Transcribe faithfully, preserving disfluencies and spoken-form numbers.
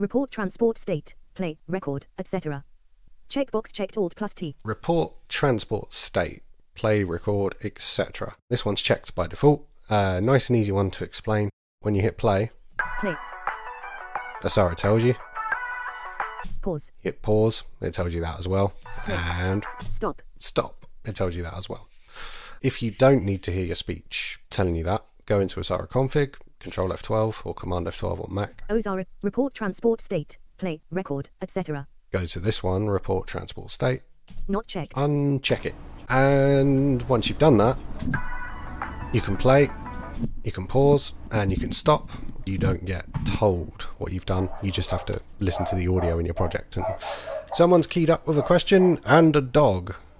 report transport state, play, record, et cetera. Checkbox checked. Alt plus T. Report transport state, play, record, et cetera. This one's checked by default. Uh, nice and easy one to explain. When you hit play, Play. that's how it tells you. Pause. Hit pause, it tells you that as well. Play. And Stop. stop, it tells you that as well. If you don't need to hear your speech telling you that, go into Osara config, Control F twelve or Command F twelve on Mac. Osara, report transport state, play, record, et cetera. Go to this one, report transport state, Not checked. uncheck it. And once you've done that, you can play, you can pause, and you can stop. You don't get told what you've done. You just have to listen to the audio in your project. And someone's keyed up with a question and a dog.